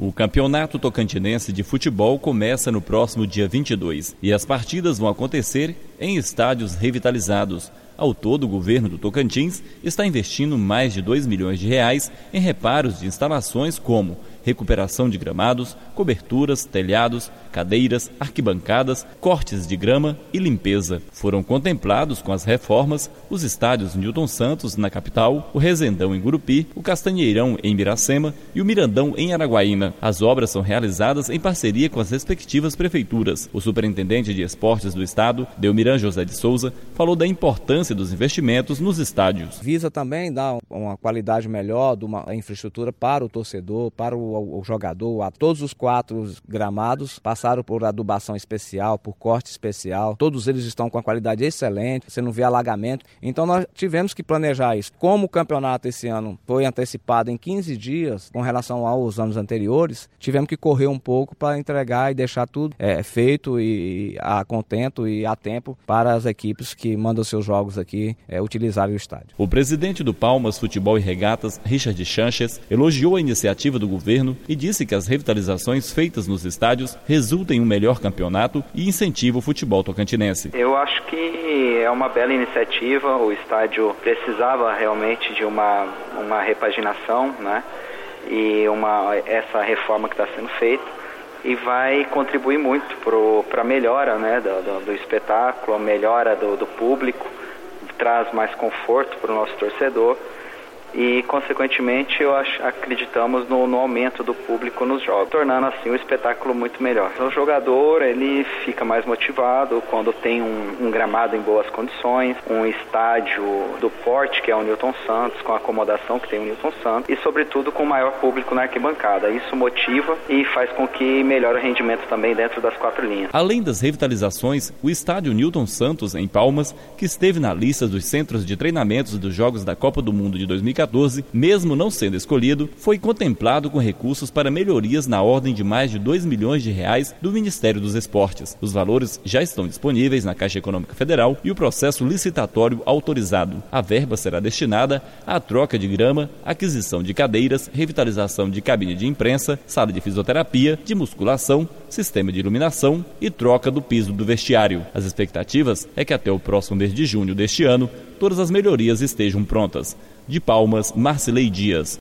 O Campeonato Tocantinense de Futebol começa no próximo dia 22 e as partidas vão acontecer em estádios revitalizados. Ao todo, o governo do Tocantins está investindo mais de R$ 2 milhões em reparos de instalações como recuperação de gramados, coberturas, telhados, cadeiras, arquibancadas, cortes de grama e limpeza. Foram contemplados com as reformas os estádios Newton Santos, na capital, o Rezendão, em Gurupi, o Castanheirão, em Miracema e o Mirandão, em Araguaína. As obras são realizadas em parceria com as respectivas prefeituras. O superintendente de esportes do estado, Delmiran José de Souza, falou da importância dos investimentos nos estádios. Visa também dar uma qualidade melhor de uma infraestrutura para o torcedor, para o jogador. A todos os 4 gramados passaram por adubação especial, por corte especial. Todos eles estão com a qualidade excelente, você não vê alagamento. Então nós tivemos que planejar isso. Como o campeonato esse ano foi antecipado em 15 dias com relação aos anos anteriores, tivemos que correr um pouco para entregar e deixar tudo feito e a contento e a tempo para as equipes que mandam seus jogos aqui utilizarem o estádio. O presidente do Palmas Futebol e Regatas, Richard Chanches, elogiou a iniciativa do governo e disse que as revitalizações feitas nos estádios resultam em um melhor campeonato e incentivam o futebol tocantinense. Eu acho que é uma bela iniciativa. O estádio precisava realmente de uma repaginação, né? E essa reforma que está sendo feita e vai contribuir muito para a melhora, né, do espetáculo, a melhora do público, traz mais conforto para o nosso torcedor. E, consequentemente, acreditamos no aumento do público nos jogos, tornando assim o espetáculo muito melhor. O jogador ele fica mais motivado quando tem um gramado em boas condições, um estádio do porte, que é o Newton Santos, com a acomodação que tem o Newton Santos, e, sobretudo, com maior público na arquibancada. Isso motiva e faz com que melhore o rendimento também dentro das 4 linhas. Além das revitalizações, o estádio Newton Santos, em Palmas, que esteve na lista dos centros de treinamentos dos Jogos da Copa do Mundo de 2014, mesmo não sendo escolhido, foi contemplado com recursos para melhorias na ordem de mais de R$ 2 milhões do Ministério dos Esportes. Os valores já estão disponíveis na Caixa Econômica Federal e o processo licitatório autorizado. A verba será destinada à troca de grama, aquisição de cadeiras, revitalização de cabine de imprensa, sala de fisioterapia, de musculação, sistema de iluminação e troca do piso do vestiário. As expectativas é que até o próximo mês de junho deste ano, todas as melhorias estejam prontas. De Palmas, Marcilei Dias.